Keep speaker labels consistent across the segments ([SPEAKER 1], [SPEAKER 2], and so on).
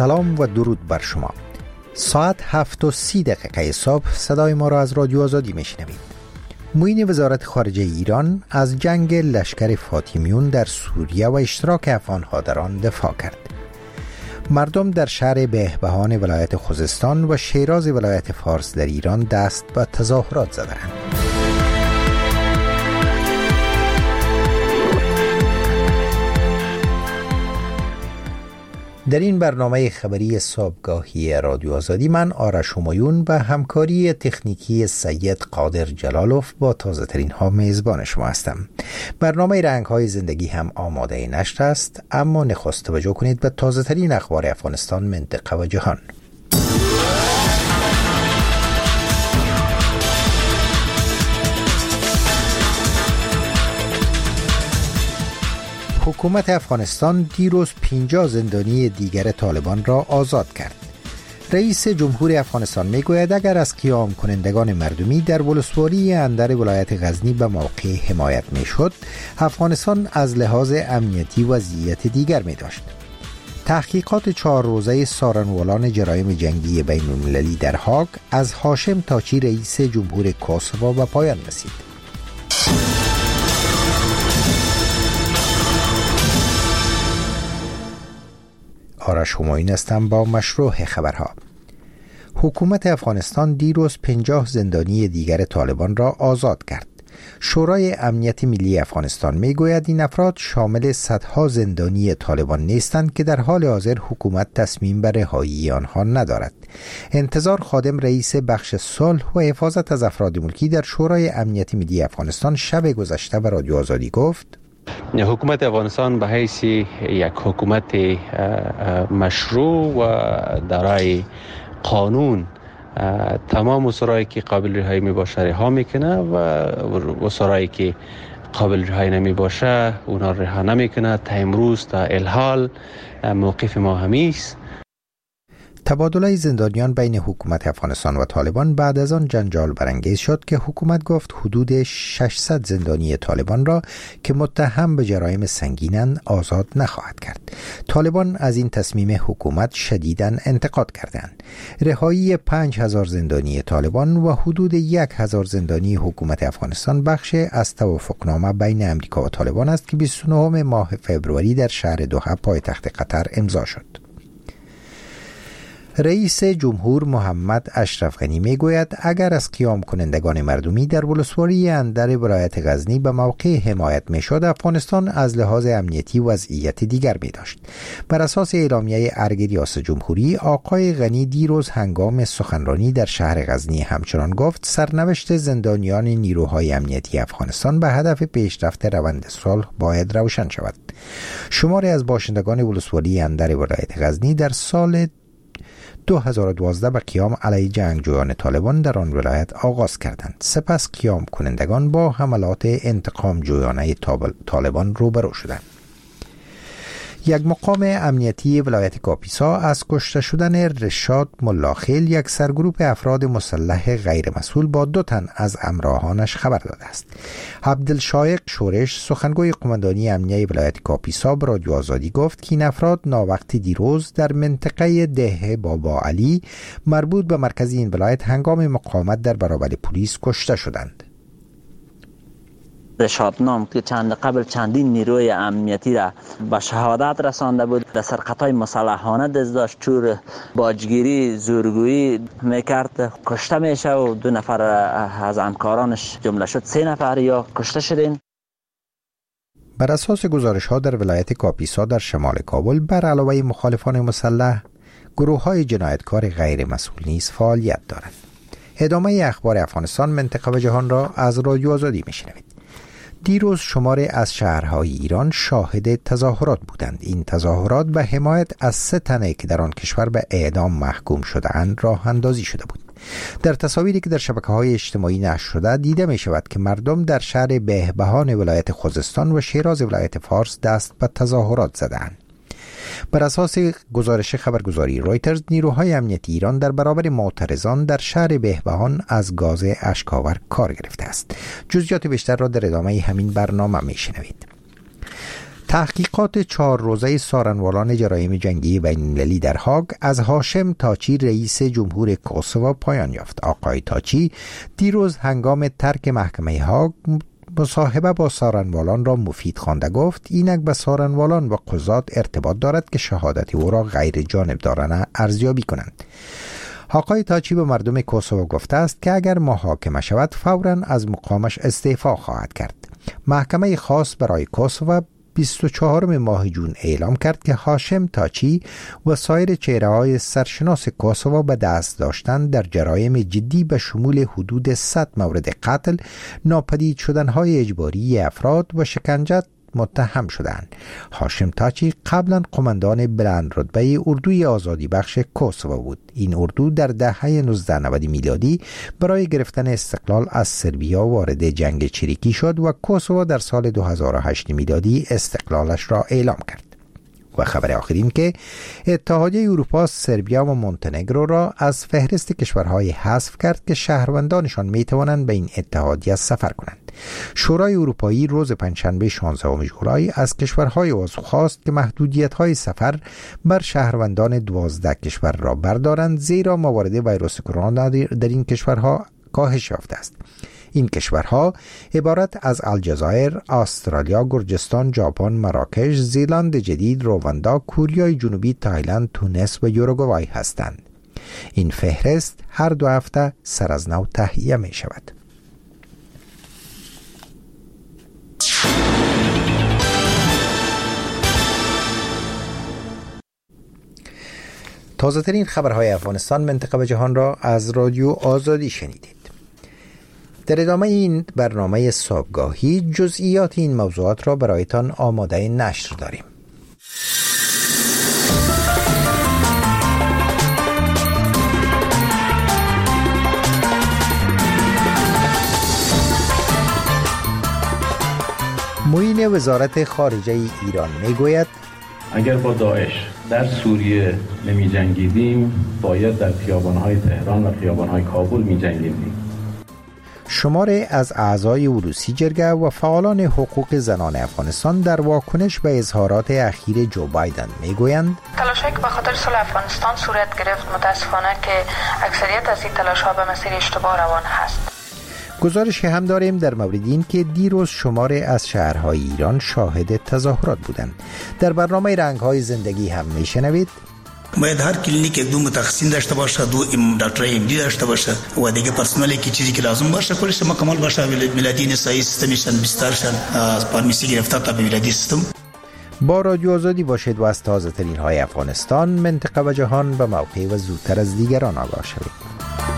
[SPEAKER 1] سلام و درود بر شما. ساعت 7:30 صبح صدای ما را از رادیو آزادی میشنوید. معین وزارت خارجه ایران از جنگ لشکر فاطمیون در سوریه و اشتراک افغانها در آن دفاع کرد. مردم در شهر بهبهان ولایت خوزستان و شیراز ولایت فارس در ایران دست به تظاهرات زدند. در این برنامه خبری صبحگاهی رادیو آزادی من آرش همایون و همکاری تکنیکی سید قادر جلالوف با تازه ترین ها میزبان شما هستم. برنامه رنگ های زندگی هم آماده نشر است، اما نخست توجه کنید به تازه ترین اخبار افغانستان، منطقه و جهان. حکومت افغانستان دیروز 50 زندانی دیگر طالبان را آزاد کرد. رئیس جمهور افغانستان میگوید اگر از قیام کنندگان مردمی در ولسوالی اندر ولایت غزنی به موقع حمایت میشد، افغانستان از لحاظ امنیتی وضعیت دیگر می داشت. تحقیقات 4 روزه سارنوالان جرایم جنگی بین المللی در هاگ از هاشم تاچی رئیس جمهور کوسوو به پایان رسید. آرش همایون هستم با مشروع خبرها. حکومت افغانستان دیروز 50 زندانی دیگر طالبان را آزاد کرد. شورای امنیت ملی افغانستان میگوید این افراد شامل صدها زندانی طالبان نیستند که در حال حاضر حکومت تصمیم به رهایی آنها ندارد. انتظار خادم رئیس بخش صلح و حفاظت از افراد ملکی در شورای امنیت ملی افغانستان شب گذشته به رادیو آزادی گفت
[SPEAKER 2] حکومت افغانستان به حیث یک حکومت مشروع و دارای قانون تمام اسرایی که قابل رهایی می باشه رها میکنه و اسرایی که قابل رهایی نمی باشه اونا رها نمیکنه. تا امروز تا الحال موقف ما همیست.
[SPEAKER 1] تبادله زندانیان بین حکومت افغانستان و طالبان بعد از آن جنجال برانگیز شد که حکومت گفت حدود 600 زندانی طالبان را که متهم به جرایم سنگینند آزاد نخواهد کرد. طالبان از این تصمیم حکومت شدیداً انتقاد کردند. رهایی 5000 زندانی طالبان و حدود 1000 زندانی حکومت افغانستان بخش از توافقنامه بین امریکا و طالبان است که 29 ماه فوریه در شهر دوحه پایتخت قطر امضا شد. رئیس جمهور محمد اشرف غنی میگوید اگر از قیام کنندگان مردمی در ولسوالی اندر ولایت غزنی به موقع حمایت میشد، افغانستان از لحاظ امنیتی وضعیت دیگر می داشت. بر اساس اعلامیه ارگ ریاست جمهوری، آقای غنی دیروز هنگام سخنرانی در شهر غزنی همچنان گفت سرنوشت زندانیان نیروهای امنیتی افغانستان به هدف پیشرفت روند صلح باید روشن شود. شماری از باشندگان ولسوالی اندر ولایت غزنی در سال 2012 به قیام علیه جنگجویان طالبان در آن ولایت آغاز کردند. سپس قیام کنندگان با حملات انتقام جویانه طالبان روبرو شدند. یک مقام امنیتی ولایت کاپیسا از کشته شدن رشاد ملاخیل، یک سرگروه افراد مسلح غیر مسئول، با 2 تن از همراهانش خبر داده است. عبدالشایق شورش، سخنگوی قماندانی امنیتی ولایت کاپیسا، به رادیو آزادی گفت که این افراد ناوقتی دیروز در منطقه ده بابا علی مربوط به مرکز این ولایت هنگام مقاومت در برابر پلیس کشته شدند.
[SPEAKER 3] رشادنام که قبل چندین نیروی امنیتی را به شهادت رسانده بود، در سرقت‌های مسلحانه دست داشت، چور باجگیری زورگویی میکرد، کشته میشه و 2 نفر از همکارانش جمله شد 3 نفر یا کشته شدین.
[SPEAKER 1] بر اساس گزارش‌ها در ولایت کاپیسا در شمال کابل، بر علاوه مخالفان مسلح، گروه‌های جنایتکار غیر مسئول نیز فعالیت دارند. ادامه اخبار افغانستان، منطقه و جهان را از رادیو آزادی میشنوید. دیروز شماری از شهرهای ایران شاهد تظاهرات بودند. این تظاهرات به حمایت از 3 تن که در آن کشور به اعدام محکوم شده‌اند راه اندازی شده بود. در تصاویری که در شبکه‌های اجتماعی نشر شده دیده می شود که مردم در شهر بهبهان ولایت خوزستان و شیراز ولایت فارس دست به تظاهرات زدند. بر اساس گزارش خبرگزاری رویترز، نیروهای امنیتی ایران در برابر معترضان در شهر بهبهان از گاز اشک‌آور کار گرفته است. جزئیات بیشتر را در ادامه همین برنامه می‌شنوید. تحقیقات 4 روزه سارنوالان جرایم جنگی بین‌المللی در هاگ از هاشم تاچی رئیس جمهور کوسوو پایان یافت. آقای تاچی دیروز هنگام ترک محکمه هاگ مصاحبه با سارنوالان را مفید خوانده گفت اینک به سارنوالان و قضات ارتباط دارد که شهادت او را غیر جانبدارانه ارزیابی کنند. آقای تاچی به مردم کوسوو گفته است که اگر محاکمه شود فوراً از مقامش استعفا خواهد کرد. محکمه خاص برای کوسوو 24 ماه جون اعلام کرد که هاشم تاچی و سایر چهره‌های سرشناس کوسوو به دست داشتن در جرایم جدی به شمول حدود 100 مورد قتل، ناپدید شدن‌های اجباری افراد و شکنجه متهم شدند. هاشم تاچی قبلا قماندان بلند رتبه اردوی آزادی بخش کوسوو بود. این اردو در دهه 1990 میلادی برای گرفتن استقلال از سربیا وارد جنگ چریکی شد و کوسوو در سال 2008 میلادی استقلالش را اعلام کرد. و خبر آخرین که اتحادیه اروپا سربیا و مونتنگرو را از فهرست کشورهای حذف کرد که شهروندانشان می توانند به این اتحادیه سفر کنند. شورای اروپایی روز پنجشنبه 16 ژولای از کشورهای عضو خواست که محدودیت‌های سفر بر شهروندان 12 کشور را بردارند، زیرا موارد ویروس کرونا در این کشورها کاهش یافته است. این کشورها عبارت از الجزایر، استرالیا، گرجستان، ژاپن، مراکش، زیلند جدید، رواندا، کوریای جنوبی، تایلند، تونس و یوروگوای هستند. این فهرست هر 2 هفته سر از نو تهیه می شود. تازه ترین خبرهای افغانستان، منطقه و جهان را از رادیو آزادی شنیدید. در ادامه این برنامه صبحگاهی جزئیات این موضوعات را برایتان آماده نشر داریم. معین وزارت خارجه ایران میگوید
[SPEAKER 4] اگر با داعش در سوریه نمی جنگیدیم باید در خیابان‌های تهران و خیابان‌های کابل می جنگیدیم.
[SPEAKER 1] شماری از اعضای عروسی جرگه و فعالان حقوق زنان افغانستان در واکنش به اظهارات اخیر جو بایدن میگویند
[SPEAKER 5] تلاش‌هایی که به خاطر صلح افغانستان صورت گرفت متاسفانه که اکثریت از این تلاش‌ها به مسیر اشتباه روان هست.
[SPEAKER 1] گزارشی هم داریم در مورد این که دیروز شماری از شهرهای ایران شاهد تظاهرات بودند. در برنامه رنگ‌های زندگی هم میشنوید
[SPEAKER 6] باید هر کلینیک 2 متخصصین داشته باشه، 2 دکتر ام دی داشته باشه و دیگه پرسنلی که چیزی که لازم باشه کلش مکمل باشه. میلادی نسایی سیستمشن بسترشن از فارمسی گرفته تا به میلادی سیستم.
[SPEAKER 1] با رادیو آزادی باشید و از تازه ترین های افغانستان، منطقه و جهان به موقع و زودتر از دیگران آگاه شوید.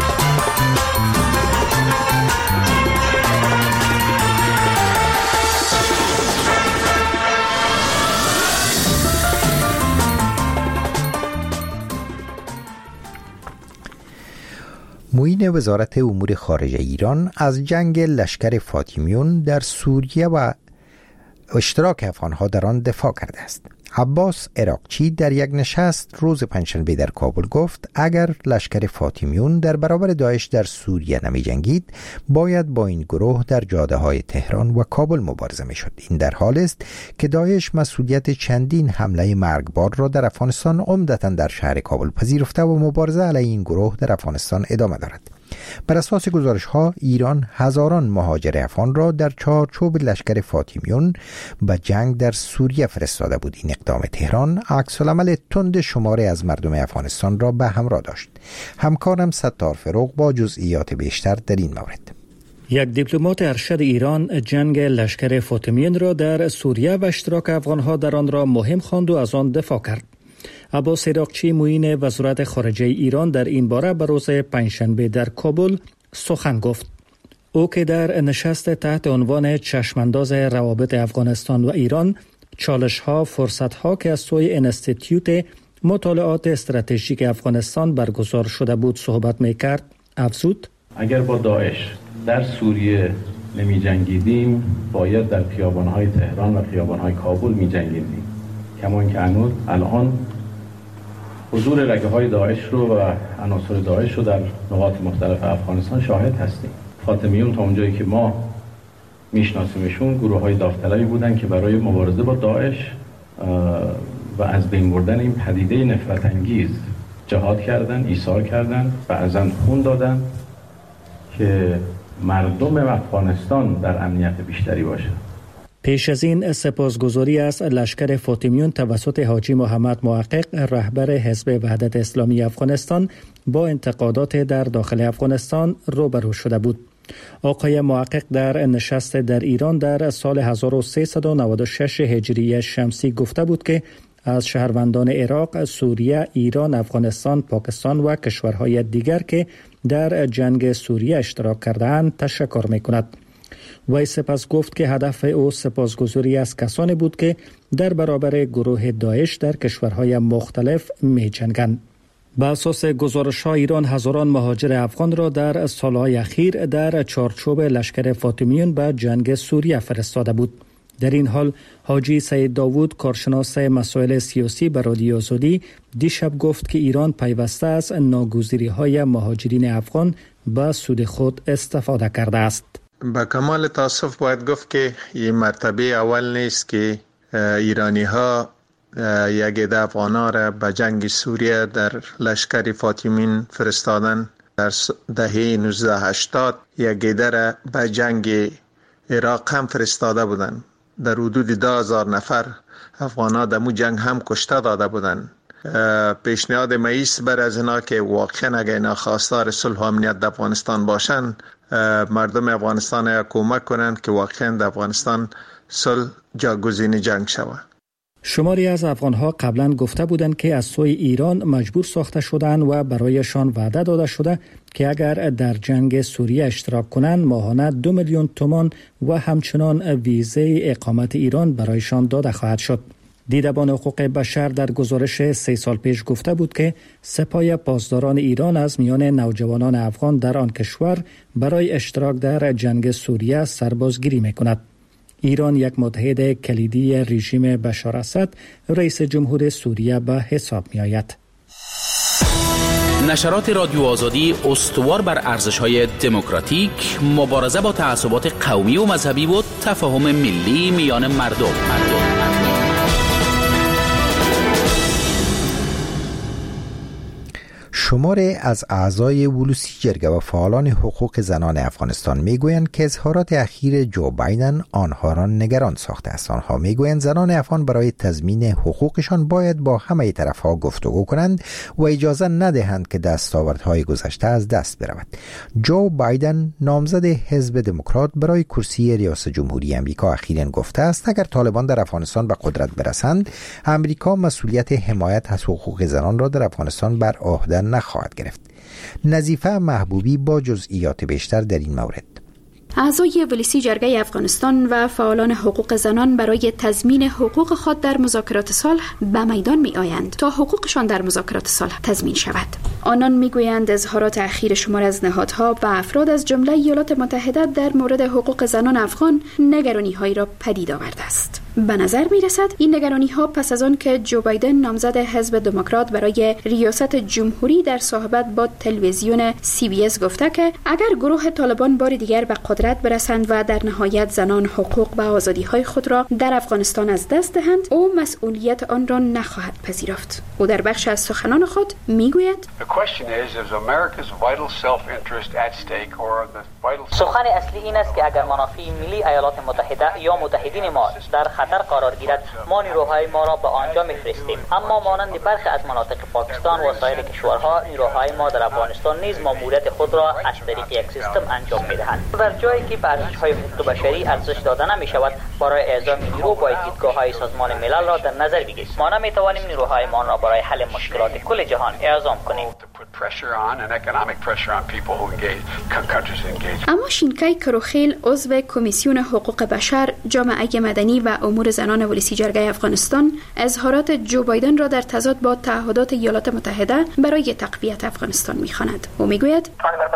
[SPEAKER 1] معین وزارت امور خارجه ایران از جنگ لشکر فاطمیون در سوریه و اشتراک افغانها در آن دفاع کرده است. عباس عراقچی در یک نشست روز پنجشنبه در کابل گفت اگر لشکر فاطمیون در برابر داعش در سوریه نمی جنگید باید با این گروه در جاده های تهران و کابل مبارزه می شد. این در حال است که داعش مسئولیت چندین حمله مرگبار را در افغانستان عمدتاً در شهر کابل پذیرفته و مبارزه علیه این گروه در افغانستان ادامه دارد. بر اساس گزارش ها ایران هزاران مهاجر افغان را در چارچوب لشکر فاطمیون به جنگ در سوریه فرستاده بود. این اقدام تهران عکس العمل تند شماری از مردم افغانستان را به همراه داشت. همکارم ستار فروغ با جزئیات بیشتر در این مورد.
[SPEAKER 7] یک دیپلمات ارشد ایران جنگ لشکر فاطمیون را در سوریه و اشتراک افغانها در آن را مهم خواند و از آن دفاع کرد. عباس عراقچی معین وزارت خارجه ایران در این باره به روز پنجشنبه در کابل سخن گفت. او که در نشست تحت عنوان چشمانداز روابط افغانستان و ایران چالش‌ها فرصت‌ها که از سوی انستیتیوت مطالعات استراتژیک افغانستان برگزار شده بود صحبت می‌کرد، افزود
[SPEAKER 4] اگر با داعش در سوریه نمی جنگیدیم باید در خیابان‌های تهران و خیابان‌های کابل می جنگیدیم. کمان که الان حضور رگه‌های داعش رو و عناصر داعش رو در نقاط مختلف افغانستان شاهد هستیم. فاطمیون تا اونجایی که ما میشناسیمشون، گروه‌های داوطلبی بودن که برای مبارزه با داعش و از بین بردن این پدیده نفرت انگیز جهاد کردن، ایثار کردن، بعضاً خون دادن که مردم افغانستان در امنیت بیشتری باشه.
[SPEAKER 7] پیش از این سپاسگزاری از لشکر فاطمیون توسط حاجی محمد محقق رهبر حزب وحدت اسلامی افغانستان با انتقادات در داخل افغانستان روبرو شده بود. آقای محقق در نشست در ایران در سال 1396 هجری شمسی گفته بود که از شهروندان عراق، سوریه، ایران، افغانستان، پاکستان و کشورهای دیگر که در جنگ سوریه اشتراک کرده‌اند تشکر می‌کند. وی سپس گفت که هدف او سپاسگزاری از کسانی بود که در برابر گروه داعش در کشورهای مختلف می‌جنگند. بر اساس گزارش‌های ایران هزاران مهاجر افغان را در سالهای اخیر در چارچوب لشکر فاطمیون به جنگ سوریه فرستاده بود. در این حال حاجی سید داوود کارشناس مسائل سیاسی به رادیو آزادی دیشب گفت که ایران پیوسته از ناگزیری‌های مهاجرین افغان به سود خود استفاده کرده است.
[SPEAKER 8] با کمال تاسف باید گفت که این مرتبه اول نیست که ایرانی ها یک عده افغانا را به جنگ سوریه در لشکر فاطمیون فرستادن. در دهه 1980 یک عده را به جنگ عراق هم فرستاده بودند. در حدود 10,000 نفر افغانا در مو جنگ هم کشته داده بودند. پیشنهاد مئیس بر از اینا که واقعا اگر اینا خواستار صلح و امنیت در افغانستان باشند، مردم افغانستان را کمک کنند که واقعا در افغانستان صلح جاگزین جنگ شود.
[SPEAKER 7] شماری از افغانها قبلا گفته بودند که از سوی ایران مجبور ساخته شدند و برایشان وعده داده شده که اگر در جنگ سوریه اشتراک کنند ماهانه 2 میلیون تومان و همچنان ویزه اقامت ایران برایشان داده خواهد شد. دیدبان حقوق بشر در گزارش 3 سال پیش گفته بود که سپاه پاسداران ایران از میان نوجوانان افغان در آن کشور برای اشتراک در جنگ سوریه سربازگیری می‌کند. ایران یک متحد کلیدی رژیم بشار اسد رئیس جمهور سوریه به حساب می‌آید.
[SPEAKER 9] نشرات رادیو آزادی استوار بر ارزش‌های دموکراتیک، مبارزه با تعصبات قومی و مذهبی و تفاهم ملی میان مردم.
[SPEAKER 1] شماری از اعضای ولوسی جرگه و فعالان حقوق زنان افغانستان میگویند که اظهارات اخیر جو بایدن آنها را نگران ساخته است. آنها میگویند زنان افغان برای تضمین حقوقشان باید با همه طرفها گفتگو کنند و اجازه ندهند که دستاوردهای گذشته از دست برود. جو بایدن نامزد حزب دموکرات برای کرسی ریاست جمهوری امریکا اخیراً گفته است اگر طالبان در افغانستان به قدرت برسند، امریکا مسئولیت حمایت از حقوق زنان را در افغانستان بر عهده نخواهد گرفت. نظیفه محبوبی با جزئیات بیشتر در این مورد.
[SPEAKER 10] اعضای ولسی جرگه افغانستان و فعالان حقوق زنان برای تضمین حقوق خود در مذاکرات صلح به میدان می آیند تا حقوقشان در مذاکرات صلح تضمین شود. آنان می گویند اظهارات اخیر شمار از نهادها و افراد از جمله ایالات متحده در مورد حقوق زنان افغان نگرانی هایی را پدید آورده است. به نظر می رسد این نگرانی ها پس از آن که جو بایدن نامزد حزب دموکرات برای ریاست جمهوری در صحبت با تلویزیون CBS گفته که اگر گروه طالبان بار دیگر به قدرت برسند و در نهایت زنان حقوق و آزادی های خود را در افغانستان از دست دهند، او مسئولیت آن را نخواهد پذیرفت. او در بخش از سخنان خود می گوید
[SPEAKER 11] سخن اصلی این است که اگر منافع ملی ایالات متحده یا متحدین ما در خطر قرار گیرد، ما نیروهای ما را به آنجا می‌فرستیم. اما مانند برخی از مناطق پاکستان و سایر کشورها، نیروهای ما در افغانستان نیز ماموریت خود را از طریق یک سیستم انجام می‌دهند. در جایی که به ارزش‌های حقوق بشری ارزش داده نمی‌شود، برای اعزام نیرو باید دیدگاه‌های سازمان ملل را در نظر بگیریم. ما نمی‌توانیم نیروهای ما را برای حل مشکلات کل جهان اعزام کنیم.
[SPEAKER 10] اما شینکای کروخیل عضو کمیسیون حقوق بشر، جامعه مدنی و امور زنان ولسی جرگه افغانستان اظهارات جو بایدن را در تضاد با تعهدات ایالات متحده برای تقویت افغانستان می‌خواند. او میگوید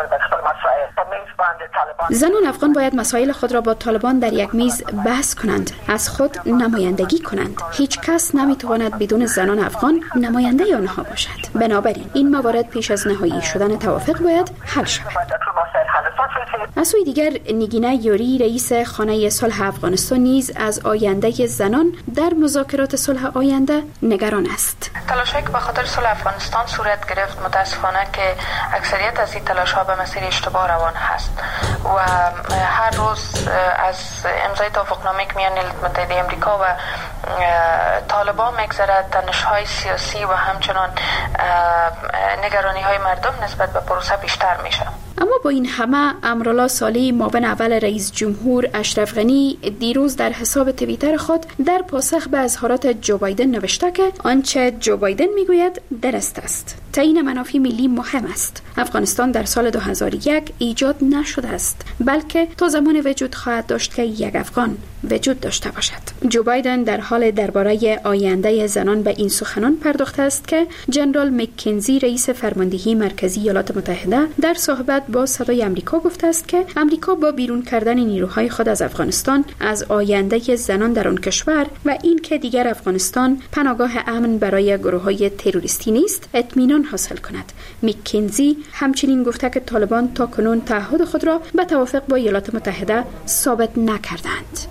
[SPEAKER 10] زنان افغان باید مسائل خود را با طالبان در یک میز بحث کنند، از خود نمایندگی کنند. هیچ کس نمیتواند بدون زنان افغان نماینده آنها باشد. بنابراین این موارد پیش از نهایی شدن توافق باید حل شود. از سوی دیگر نگینه یوری رئیس خانه صلح افغانستان نیز از آینده زنان در مذاکرات صلح آینده نگران است.
[SPEAKER 5] تلاشی که به خاطر صلح افغانستان صورت گرفت متاسفانه که اکثریت از این تلاش ها به مسیر اشتباه روان هست و هر روز از امضای توافقنامه که میان ایالات متحده آمریکا و طالبان میگذرد، تنش‌های سیاسی و همچنان نگرانی‌های مردم نسبت به پروسه بیشتر میشه.
[SPEAKER 10] اما با این همه امرالله صالح معاون اول رئیس جمهور اشرف غنی دیروز در حساب توییتر خود در پاسخ به اظهارات جو بایدن نوشته که آنچه جو بایدن میگوید درست است. تعیین منافع ملی مهم است. افغانستان در سال 2001 ایجاد نشده است، بلکه تا زمان وجود خواهد داشت که یک افغان وجود داشته باشد. جو بایدن در حال درباره آینده زنان به این سخنان پرداخته است که جنرال مکنزی رئیس فرماندهی مرکزی ایالات متحده در صحبت با صدای آمریکا گفته است که آمریکا با بیرون کردن نیروهای خود از افغانستان از آینده زنان در آن کشور و این که دیگر افغانستان پناهگاه امن برای گروه‌های تروریستی نیست اطمینان حاصل کند. مکنزی همچنین گفته که طالبان تا کنون تعهد خود را به توافق با ایالات متحده ثابت نکردند.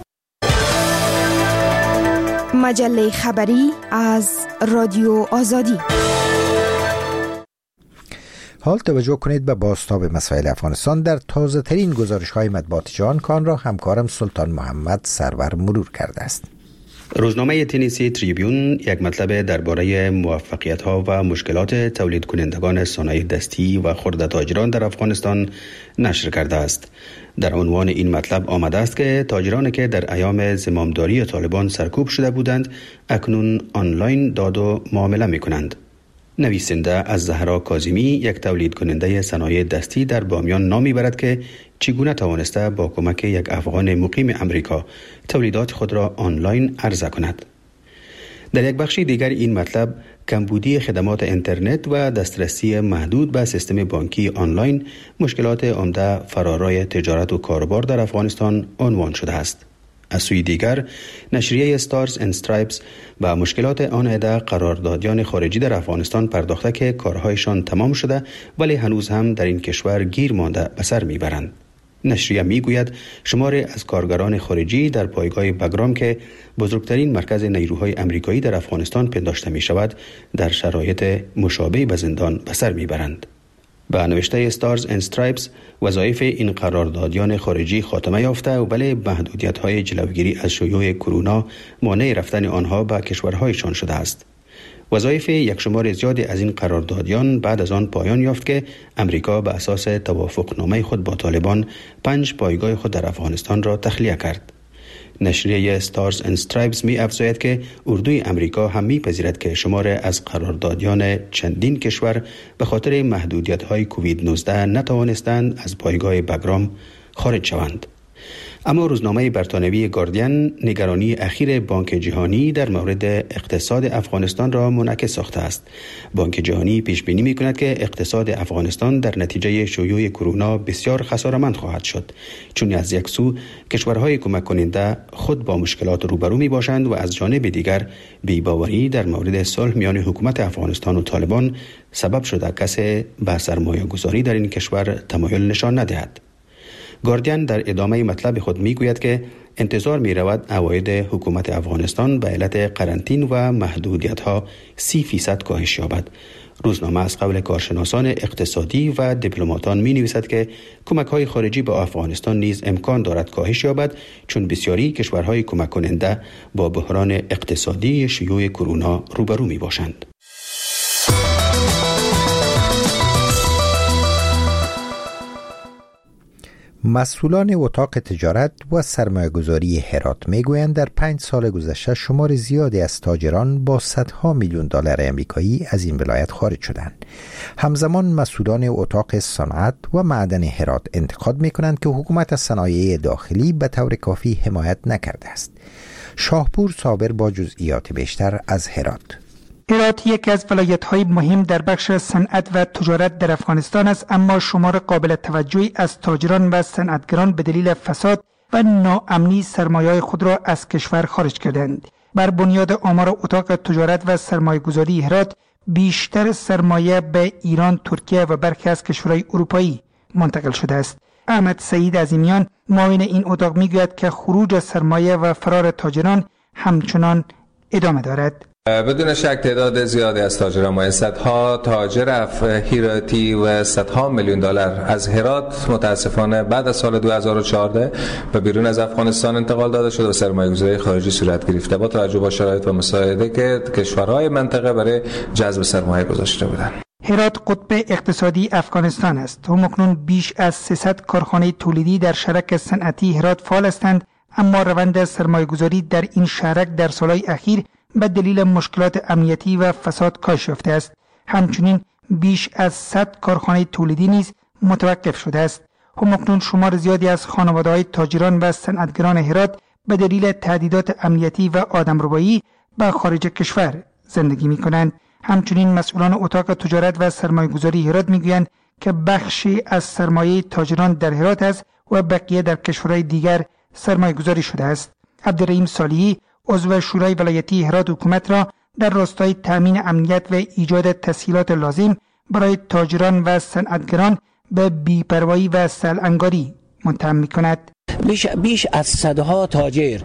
[SPEAKER 12] مجله خبری از رادیو آزادی.
[SPEAKER 1] حال توجه کنید به بازتاب مسائل افغانستان در تازه ترین گزارش های مطبوعات جهان که آن را همکارم سلطان محمد سرور مرور کرده است.
[SPEAKER 13] روزنامه تنیسی تریبیون یک مطلب درباره موفقیت‌ها و مشکلات تولید کنندگان صنایع دستی و خرده تاجران در افغانستان نشر کرده است. در عنوان این مطلب آمده است که تاجرانی که در ایام زمامداری طالبان سرکوب شده بودند اکنون آنلاین داد و معامله می‌کنند. نویسنده از زهرا کاظمی یک تولید کننده صنایع دستی در بامیان نامی برد که چگونه توانسته با کمک یک افغان مقیم امریکا تولیدات خود را آنلاین عرضه کند. در یک بخش دیگر این مطلب کمبودی خدمات اینترنت و دسترسی محدود به سیستم بانکی آنلاین مشکلات عمده فرارای تجارت و کاروبار در افغانستان عنوان شده است. از سوی دیگر نشریه استارز اند استرایپس به مشکلات آن عده قراردادیان خارجی در افغانستان پرداخته که کارهایشان تمام شده ولی هنوز هم در این کشور گیر مانده به سر میبرند. نشریه میگوید شماری از کارگران خارجی در پایگاه بگرام که بزرگترین مرکز نیروهای امریکایی در افغانستان پنداشته می شود در شرایط مشابه به زندان به سر میبرند. به نوشته استارز اند استرایپس وظایف این قراردادیان خارجی خاتمه یافته ولی محدودیت‌های جلوگیری از شیوع کرونا مانع رفتن آنها به کشورهایشان شده است. وظایف یک شمار زیادی از این قراردادیان بعد از آن پایان یافت که امریکا به اساس توافقنامه خود با طالبان 5 پایگاه خود در افغانستان را تخلیه کرد. نشریه استارز اند استرایپس می افزاید که اردوی امریکا هم می پذیرد که شمار از قراردادیان چندین کشور به خاطر محدودیت‌های کووید 19 نتوانستند از پایگاه بگرام خارج شوند. اما روزنامه بریتانیایی گاردین نگرانی اخیر بانک جهانی در مورد اقتصاد افغانستان را منعکس ساخته است. بانک جهانی پیش بینی می‌کند که اقتصاد افغانستان در نتیجه شیوع کرونا بسیار خسارتمند خواهد شد، چون از یک سو کشورهای کمک کننده خود با مشکلات روبرو می‌باشند و از جانب دیگر بی‌باوری در مورد صلح میان حکومت افغانستان و طالبان سبب شده کسی به سرمایه‌گذاری در این کشور تمایل نشان ندهد. گاردین در ادامه مطلب خود میگوید که انتظار می رود عواید حکومت افغانستان به علت قرنطین و محدودیت ها 30% کاهش یابد. روزنامه از قول کارشناسان اقتصادی و دیپلماتان می نویسد که کمک های خارجی به افغانستان نیز امکان دارد کاهش یابد، چون بسیاری کشورهای کمک کننده با بحران اقتصادی شیوع کرونا روبرو می باشند.
[SPEAKER 1] مسئولان اتاق تجارت و سرمایه‌گذاری هرات میگویند در 5 سال گذشته شمار زیادی از تاجران با صدها میلیون دلار آمریکایی از این ولایت خارج شدند. همزمان مسئولان اتاق صنعت و معدن هرات انتقاد میکنند که حکومت از صنایع داخلی به طور کافی حمایت نکرده است. شاهپور صابر با جزئیات بیشتر از هرات.
[SPEAKER 14] هرات یکی از ولایت‌های مهم در بخش صنعت و تجارت در افغانستان است، اما شمار قابل توجهی از تاجران و صنعتگران به دلیل فساد و ناامنی سرمایه‌های خود را از کشور خارج کردند. بر بنیاد آمار اتاق تجارت و سرمایه‌گذاری هرات، بیشتر سرمایه به ایران، ترکیه و برخی از کشورهای اروپایی منتقل شده است. احمد سعید عظیمیان معاون این اتاق میگوید که خروج سرمایه و فرار تاجران همچنان ادامه دارد.
[SPEAKER 15] بدون شک تعداد زیادی از تاجران ما صدها تاجر هراتی و صدها میلیون دلار از هرات متاسفانه بعد از سال 2014 به بیرون از افغانستان انتقال داده شده و سرمایه‌گذاری خارجی صورت گرفته با توجه به شرایط و مساعده که کشورهای منطقه برای جذب سرمایه گذاشته بودند.
[SPEAKER 14] هرات قطب اقتصادی افغانستان است و اکنون بیش از 300 کارخانه تولیدی در شرک صنعتی هرات فعال هستند، اما روند سرمایه‌گذاری در این شرک در سالهای اخیر به دلیل مشکلات امنیتی و فساد کاهش یافته است. همچنین بیش از 100 کارخانه تولیدی نیز متوقف شده است. همکنون شمار زیادی از خانواده‌های تاجران و صنعتگران هرات به دلیل تهدیدات امنیتی و آدمربایی به خارج کشور زندگی می‌کنند. همچنین مسئولان اتاق تجارت و سرمایه‌گذاری هرات می‌گویند که بخشی از سرمایه تاجران در هرات است و بقیه در کشورهای دیگر سرمایه‌گذاری شده است. عبدالرحیم صالحی عضو شورای ولایتی هرات حکومت را در راستای تامین امنیت و ایجاد تسهیلات لازم برای تاجران و صنعتگران به بی‌پروایی و سهل‌انگاری متهم می‌کند.
[SPEAKER 16] بیش از صدها تاجر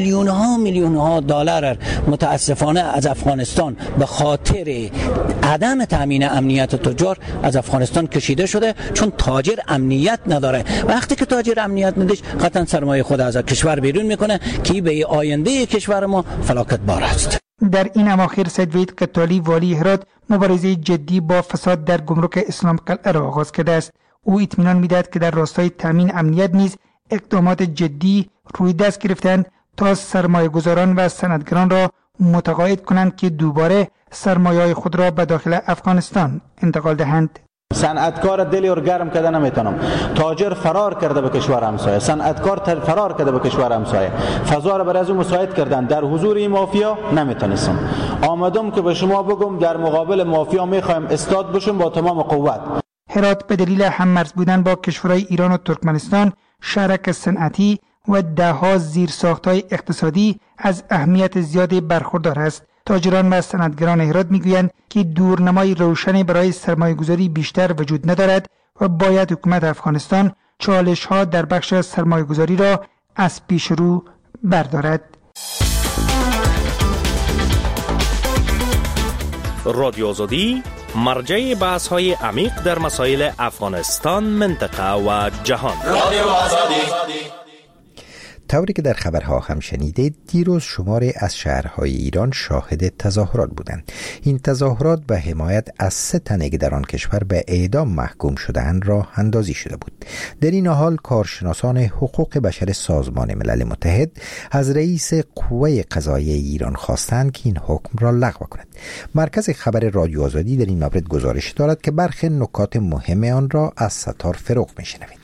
[SPEAKER 16] میلیون ها دلار متاسفانه از افغانستان به خاطر عدم تامین امنیت تجار از افغانستان کشیده شده، چون تاجر امنیت نداره. وقتی که تاجر امنیت نداشت قطعا سرمایه خود از کشور بیرون میکنه که به آینده کشور ما فلاکت بار است.
[SPEAKER 14] در این اواخر سید وحید قتالی والی هرات مبارزه جدی با فساد در گمرک اسلام قلعه را آغاز کرده است. او اطمینان میدهد که در راستای تامین امنیت نیز اقدامات جدی روی دست گرفتند تا سرمایه‌گذاران و صنعتگران را متقاعد کنند که دوباره سرمایه‌های خود را به داخل افغانستان انتقال دهند.
[SPEAKER 17] صنعتکار دلی رو گرم کرده نمیتونم، تاجر فرار کرده به کشور همسایه، صنعتکار فرار کرده به کشور همسایه، فضا رو برای از اون مساعد کردن، در حضور این مافیا نمیتونستم. آمدم که به شما بگم در مقابل مافیا میخوایم استاد بشیم با تمام قوت.
[SPEAKER 14] هرات به دلیل هم‌مرز بودن با کشورهای ایران و ترکمنستان، شرک صنعتی و ده‌ها زیرساخت‌های اقتصادی از اهمیت زیادی برخوردار است. تاجران و صنعتگران هرات میگویند که دورنمای روشنی برای سرمایه‌گذاری بیشتر وجود ندارد و باید حکومت افغانستان چالش‌ها در بخش سرمایه‌گذاری را از پیش رو بردارد.
[SPEAKER 18] رادیو آزادی مرجع بحث‌های عمیق در مسائل افغانستان، منطقه و جهان. رادیو آزادی.
[SPEAKER 1] طوری که در خبرها هم شنیدید، دیروز شماری از شهرهای ایران شاهد تظاهرات بودند. این تظاهرات به حمایت از 3 تن که در آن کشور به اعدام محکوم شده‌اند راه اندازی شده بود. در این حال کارشناسان حقوق بشر سازمان ملل متحد از رئیس قوه قضاییه ایران خواستند که این حکم را لغو کند. مرکز خبر رادیو آزادی در این مورد گزارش دارد که برخی نکات مهم آن را از ستار فروغ می‌شنوید.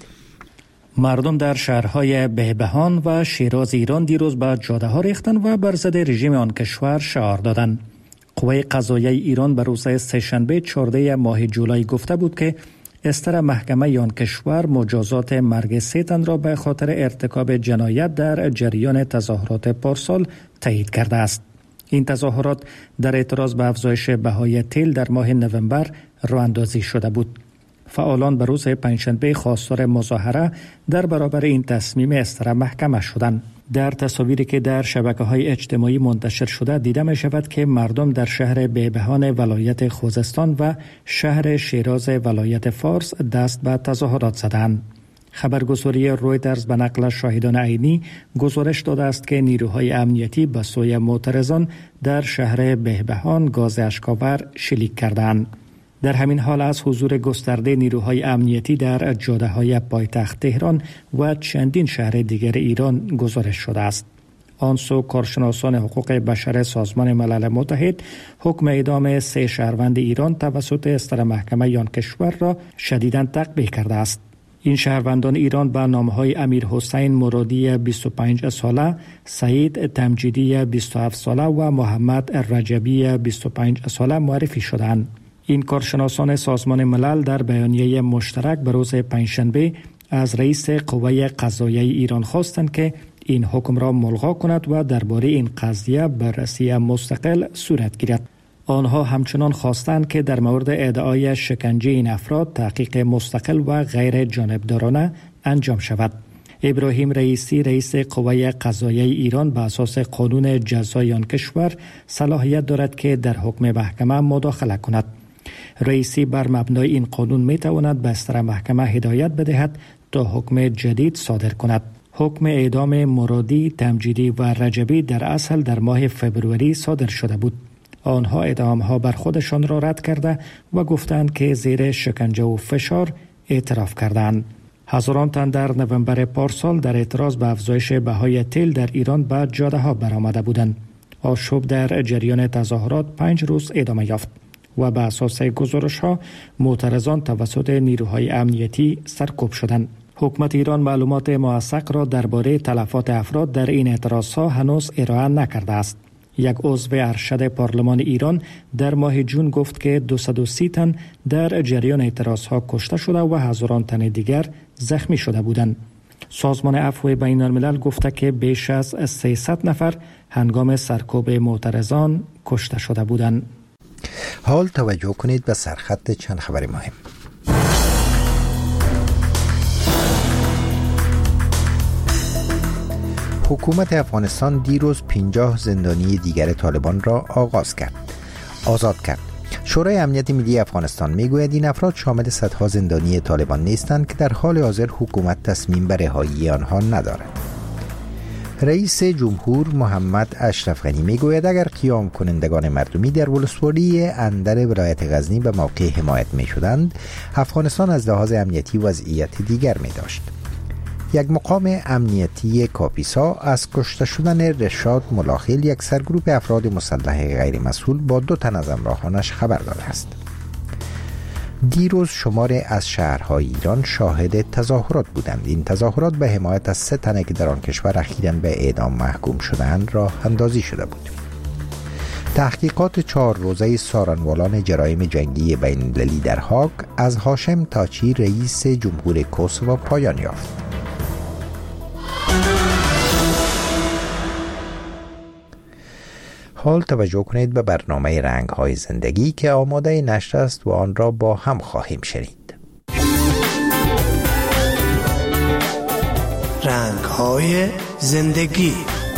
[SPEAKER 7] مردم در شهرهای بهبهان و شیراز ایران دیروز به جاده ها ریختند و بر ضد رژیم آن کشور شعار دادند. قوه قضاییه ایران به روز سه‌شنبه 14 ماه جولای گفته بود که استر محکمه آن کشور مجازات مرگ 3 تن را به خاطر ارتکاب جنایت در جریان تظاهرات پارسال تایید کرده است. این تظاهرات در اعتراض به افزایش بهای تیل در ماه نوامبر راه اندازی شده بود. فعالان به روز پنجشنبه خواستار مظاهره در برابر این تصمیم استر محکمه شدند. در تصاویری که در شبکه‌های اجتماعی منتشر شده دیده می شود که مردم در شهر بهبهان ولایت خوزستان و شهر شیراز ولایت فارس دست به تظاهرات زدند. خبرگزاری رویترز به نقل شاهدان عینی گزارش داده است که نیروهای امنیتی به سوی معترضان در شهر بهبهان گاز اشک‌آور شلیک کردند. در همین حال از حضور گسترده نیروهای امنیتی در جاده‌های پایتخت تهران و چندین شهر دیگر ایران گزارش شده است. آن سو کارشناسان حقوق بشر سازمان ملل متحد حکم اعدام 3 شهروند ایران توسط استر محکمه آن کشور را شدیداً تقبیح کرده است. این شهروندان ایران به نام‌های امیر حسین مرادی 25 ساله، سعید تمجیدی 27 ساله و محمد رجبی 25 ساله معرفی شدند. این کارشناسان سازمان ملل در بیانیه مشترک به روز پنجشنبه از رئیس قوه قضاییه ایران خواستند که این حکم را ملغا کند و درباره این قضیه بررسی مستقل صورت گیرد. آنها همچنان خواستند که در مورد ادعای شکنجه این افراد تحقیق مستقل و غیر جانبدارانه انجام شود. ابراهیم رئیسی رئیس قوه قضاییه ایران به اساس قانون جزای آن کشور صلاحیت دارد که در حکم محکمه مداخله کند. رئیسی بر مبنای این قانون می تواند به استر محکمه هدایت بدهد تا حکم جدید صادر کند. حکم اعدام مرادی، تمجیدی و رجبی در اصل در ماه فبروری صادر شده بود. آنها ادامها بر خودشان را رد کرده و گفتند که زیر شکنجه و فشار اعتراف کردند. هزاران تن در نوامبر پارسال در اعتراض به افزایش بهای تیل در ایران به جاده ها برآمده بودند. آشوب در جریان تظاهرات 5 روز ادامه یافت و به اساس گزارش ها معترضان توسط نیروهای امنیتی سرکوب شدند. حکومت ایران معلومات موثق را درباره تلفات افراد در این اعتراضها هنوز ارائه نکرده است. یک عضو ارشد پارلمان ایران در ماه جون گفت که 230 تن در جریان اعتراضها کشته شده و هزاران تن دیگر زخمی شده بودند. سازمان عفو بین الملل گفته که بیش از 300 نفر هنگام سرکوب معترضان کشته شده بودند.
[SPEAKER 1] حال توجه کنید به سرخط چند خبر مهم. حکومت افغانستان دیروز 50 زندانی دیگر طالبان را آزاد کرد. شورای امنیت ملی افغانستان میگوید این افراد شامل صدها زندانی طالبان نیستند که در حال حاضر حکومت تصمیم به رهایی آنها ندارد. رئیس جمهور محمد اشرف غنی میگوید اگر قیام کنندگان مردمی در ولسوالی اندر ولایت غزنی به موقع حمایت میشدند، افغانستان از لحاظ امنیتی وضعیت دیگر می داشت. یک مقام امنیتی کاپیسا از کشته شدن رشاد ملاخیل، یک سرگروه افراد مسلح غیر مسئول، با 2 تن از همراهانش خبر داده است. دیروز شماری از شهرهای ایران شاهد تظاهرات بودند. این تظاهرات به حمایت از 3 تن که در آن کشور اخیراً به اعدام محکوم شدند راه اندازی شده بود. تحقیقات 4 روزه سارنوالان جرایم جنگی بین المللی در هاگ از هاشم تاچی رئیس جمهور کوسوو پایان یافت. حال توجه کنید به برنامه رنگ‌های زندگی که آماده نشر است و آن را با هم خواهیم شنید.
[SPEAKER 6] رنگ‌های زندگی.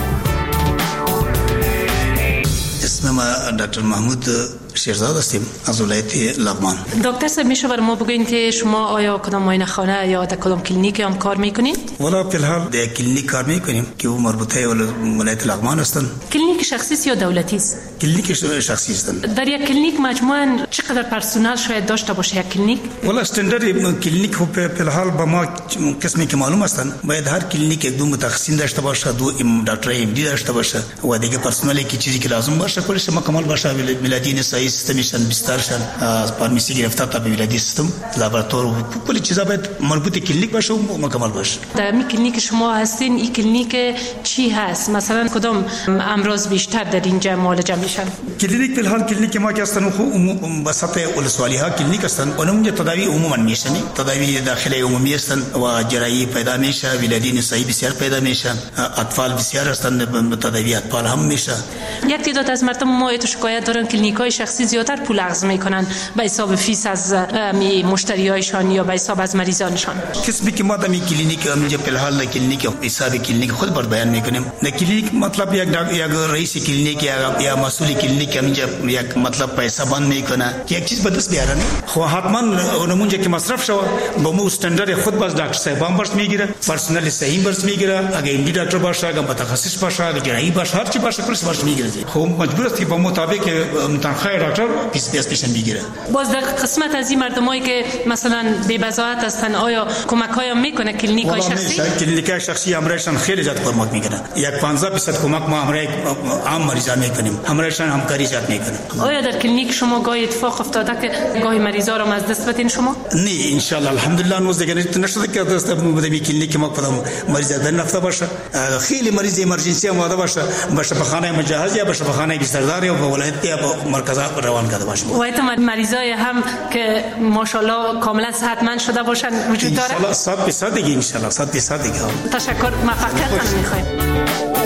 [SPEAKER 6] اسم ما دکتر محمود شیرزاد هستیم از ولایت لغمان.
[SPEAKER 19] دکتر صاحب میشه بر ما بگوین که شما آیا کدام معاینه خانه یا در کدام کلینیک هم کار میکنید؟
[SPEAKER 6] والا فی الحال در کلینیک کار میکنیم که او مربوطه ولایت لغمان هستند.
[SPEAKER 19] کلینیک شخصی است یا دولتی است؟
[SPEAKER 6] کلینیک شخصی هستند.
[SPEAKER 19] در یک کلینیک مجموعاً چقدر پرسنل شاید داشته باشه یک کلینیک؟
[SPEAKER 6] والا استاندارد کلینیک فی الحال با ما قسمی که معلوم هستند باید هر کلینیک یک 2 متخصصین داشته باشه، 2 دکتر ام دی داشته باشه و دیگه پرسنلی که چیزی که لازم باشه کلش مکمل باشه. ولادی نسایی سیستمشن، بسترشن، فارمسی گرفته تا به ولادی سیستم، لابراتوار و کلی چیزا باید مربوط کلینیک باشه و مکمل باشه. در
[SPEAKER 19] می کلینیک شما هستین، این کلینیک چی هست؟ مثلا کدام امراض بیشتر در اینجا معالجه میشن؟
[SPEAKER 6] کلینیک فی الحال کلینیک ما که هستن خو وسط ولسوالی ها کلینیک هستن، اونم تداوی عموما میشن، تداوی داخلی عمومی هستن و جراحی پیدا میشه، ولادی نسایی بسیار پیدا میشه، اطفال بسیار هستن، تداوی اطفال هم میشه.
[SPEAKER 19] یک تعداد از مردم ما شکایت دارن کلینیک‌های شخصی زیادتر پول اخذ میکنن به حساب فیس از مشتریایشان یا به حساب از مریضانشان.
[SPEAKER 6] کسبی که ما در کلینیک اینجا به حال کلینیک حساب کلینیک خود بر بیان میکنیم. در کلینیک مطلب یک رئیس کلینیک یا مسئول کلینیک اینجا یک مطلب پیسه بند میکنه که یک چیز به دست بیاره. خب حتما اونمونجا که مصرف شو با مو استاندارد خود باز دکتر صاحب برس میگیره، پرسنل صحیح برس میگیره، اگه این دکتر باشه، اگه متخصص باشه، اگه جراحی باشه، هر چی باشه برس میگیره. خب مجبور است که با مطابق تنخواه دکتر پیشن بگیره.
[SPEAKER 19] باز در قسمت از این مردمایی که مثلا بی بضاعت هستن آیا کمک‌های میکنه کلینیک‌های شخصی؟
[SPEAKER 6] کلینیک‌های شخصی امرایشان خیلی زیاد کمک میکنه. یک 50% کمک ما امرای عام مریضا میکنیم. امرایشان همکاری زیاد میکنه.
[SPEAKER 19] آیا در کلینیک شما گاهی اتفاق افتاده که گاهی مریضا رو از دست بدین شما؟
[SPEAKER 6] نه ان شاء الله الحمدلله نوز دیگه نشده که دست بدیم کلینیک ما کدام مریض در نفته باشه. خیلی مریض امرجنسی اومده باشه به شفاخانه مجهز یا به شفاخانه بستردار یا به ولایت یا به مرکز روان کرده باشه.
[SPEAKER 19] و ایت مریضای هم که ماشاءالله کاملا صحتمند شده باشن وجود داره؟
[SPEAKER 6] ان شاء الله 100% دیگه ان شاء الله 100% دیگه.
[SPEAKER 19] تشکر، موفقیت میخوایم.